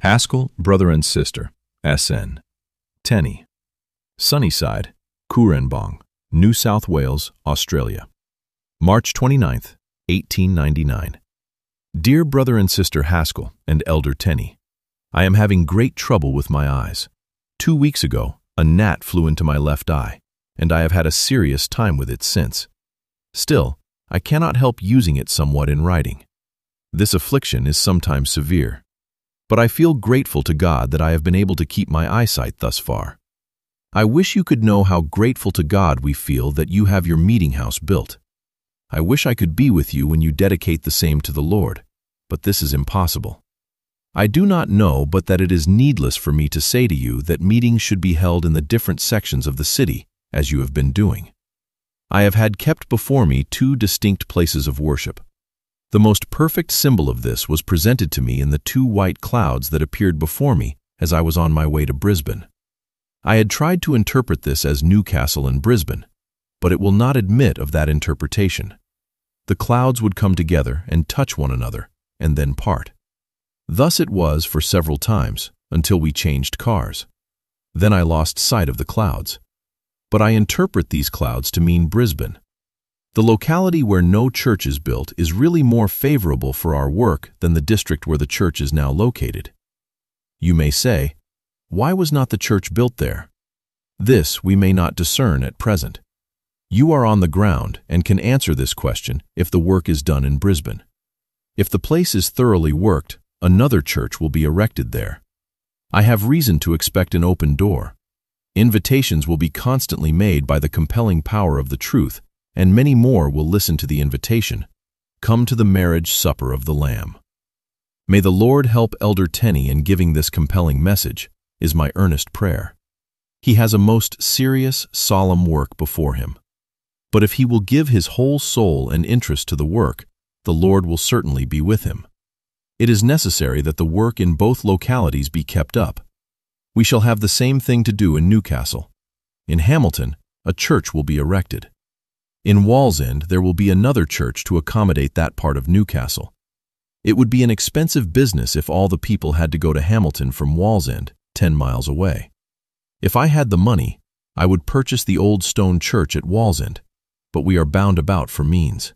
Haskell, brother and sister, SN. Tenny. Sunnyside, Cooranbong, New South Wales, Australia. March 29, 1899. Dear brother and sister Haskell and elder Tenny, I am having great trouble with my eyes. 2 weeks ago, a gnat flew into my left eye, and I have had a serious time with it since. Still, I cannot help using it somewhat in writing. This affliction is sometimes severe, but I feel grateful to God that I have been able to keep my eyesight thus far. I wish you could know how grateful to God we feel that you have your meeting house built. I wish I could be with you when you dedicate the same to the Lord, but this is impossible. I do not know but that it is needless for me to say to you that meetings should be held in the different sections of the city, as you have been doing. I have had kept before me 2 distinct places of worship. The most perfect symbol of this was presented to me in the 2 white clouds that appeared before me as I was on my way to Brisbane. I had tried to interpret this as Newcastle and Brisbane, but it will not admit of that interpretation. The clouds would come together and touch one another, and then part. Thus it was for several times, until we changed cars. Then I lost sight of the clouds. But I interpret these clouds to mean Brisbane. The locality where no church is built is really more favorable for our work than the district where the church is now located. You may say, why was not the church built there? This we may not discern at present. You are on the ground and can answer this question if the work is done in Brisbane. If the place is thoroughly worked, another church will be erected there. I have reason to expect an open door. Invitations will be constantly made by the compelling power of the truth, and many more will listen to the invitation. Come to the marriage supper of the Lamb. May the Lord help Elder Tenny in giving this compelling message, is my earnest prayer. He has a most serious, solemn work before him. But if he will give his whole soul and interest to the work, the Lord will certainly be with him. It is necessary that the work in both localities be kept up. We shall have the same thing to do in Newcastle. In Hamilton, a church will be erected. In Wallsend, there will be another church to accommodate that part of Newcastle. It would be an expensive business if all the people had to go to Hamilton from Wallsend, 10 miles away. If I had the money, I would purchase the old stone church at Wallsend, but we are bound about for means.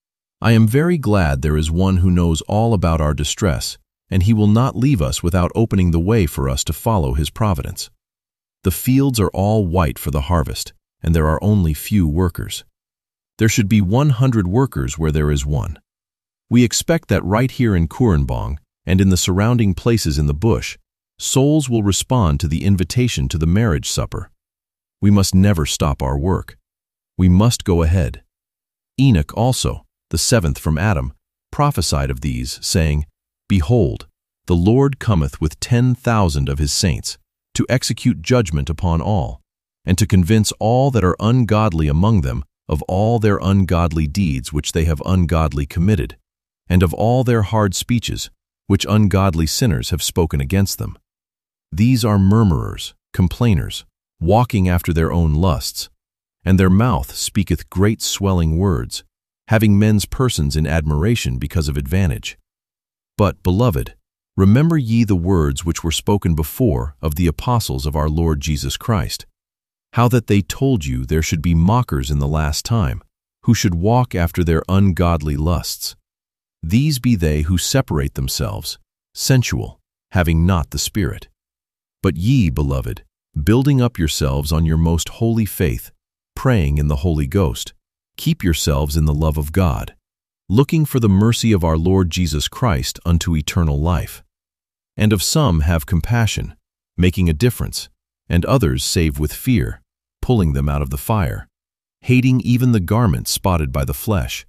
I am very glad there is one who knows all about our distress, and he will not leave us without opening the way for us to follow his providence. The fields are all white for the harvest, and there are only few workers. There should be 100 workers where there is 1. We expect that right here in Cooranbong and in the surrounding places in the bush, souls will respond to the invitation to the marriage supper. We must never stop our work. We must go ahead. Enoch also, the 7th from Adam, prophesied of these, saying, Behold, the Lord cometh with 10,000 of his saints, to execute judgment upon all, and to convince all that are ungodly among them of all their ungodly deeds which they have ungodly committed, and of all their hard speeches which ungodly sinners have spoken against them. These are murmurers, complainers, walking after their own lusts, and their mouth speaketh great swelling words, having men's persons in admiration because of advantage. But, beloved, remember ye the words which were spoken before of the apostles of our Lord Jesus Christ, how that they told you there should be mockers in the last time, who should walk after their ungodly lusts. These be they who separate themselves, sensual, having not the Spirit. But ye, beloved, building up yourselves on your most holy faith, praying in the Holy Ghost, keep yourselves in the love of God, looking for the mercy of our Lord Jesus Christ unto eternal life. And of some have compassion, making a difference, and others save with fear, pulling them out of the fire, hating even the garment spotted by the flesh.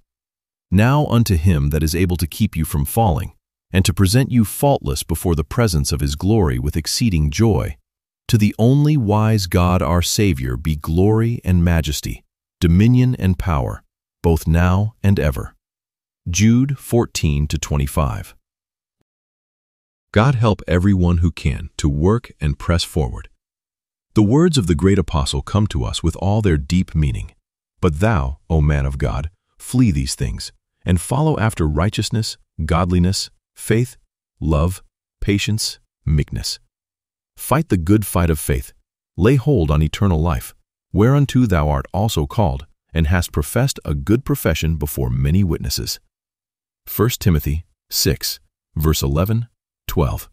Now unto him that is able to keep you from falling, and to present you faultless before the presence of his glory with exceeding joy, to the only wise God our Savior be glory and majesty, dominion and power, both now and ever. Jude 14-25. God help everyone who can to work and press forward. The words of the great apostle come to us with all their deep meaning. But thou, O man of God, flee these things, and follow after righteousness, godliness, faith, love, patience, meekness. Fight the good fight of faith. Lay hold on eternal life, whereunto thou art also called, and hast professed a good profession before many witnesses. 1 Timothy 6, verse 11, 12.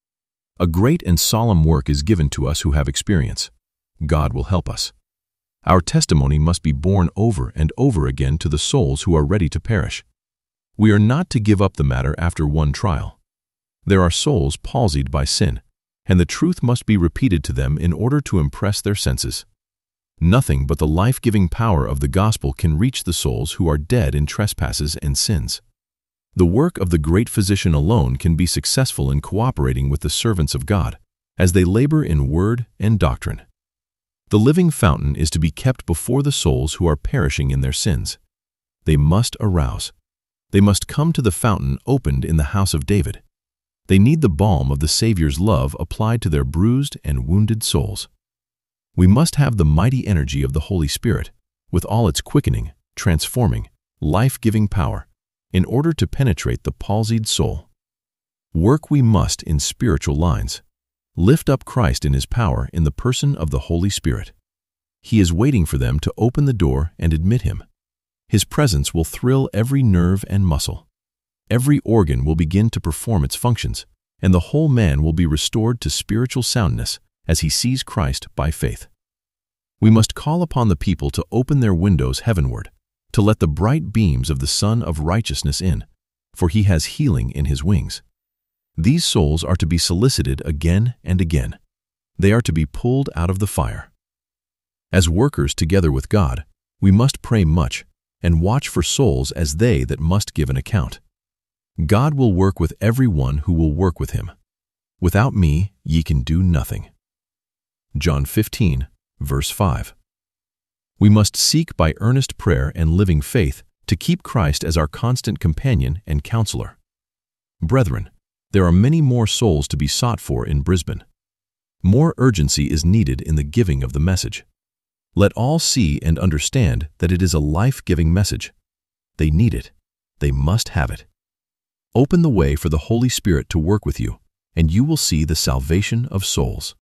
A great and solemn work is given to us who have experience. God will help us. Our testimony must be borne over and over again to the souls who are ready to perish. We are not to give up the matter after one trial. There are souls palsied by sin, and the truth must be repeated to them in order to impress their senses. Nothing but the life-giving power of the gospel can reach the souls who are dead in trespasses and sins. The work of the great physician alone can be successful in cooperating with the servants of God as they labor in word and doctrine. The living fountain is to be kept before the souls who are perishing in their sins. They must arouse. They must come to the fountain opened in the house of David. They need the balm of the Savior's love applied to their bruised and wounded souls. We must have the mighty energy of the Holy Spirit, with all its quickening, transforming, life-giving power, in order to penetrate the palsied soul. Work we must in spiritual lines. Lift up Christ in His power in the person of the Holy Spirit. He is waiting for them to open the door and admit Him. His presence will thrill every nerve and muscle. Every organ will begin to perform its functions, and the whole man will be restored to spiritual soundness as he sees Christ by faith. We must call upon the people to open their windows heavenward, to let the bright beams of the Sun of Righteousness in, for He has healing in His wings. These souls are to be solicited again and again. They are to be pulled out of the fire. As workers together with God, we must pray much and watch for souls as they that must give an account. God will work with every one who will work with Him. Without me ye can do nothing. John 15, verse 5. We must seek by earnest prayer and living faith to keep Christ as our constant companion and counselor. Brethren, there are many more souls to be sought for in Brisbane. More urgency is needed in the giving of the message. Let all see and understand that it is a life-giving message. They need it. They must have it. Open the way for the Holy Spirit to work with you, and you will see the salvation of souls.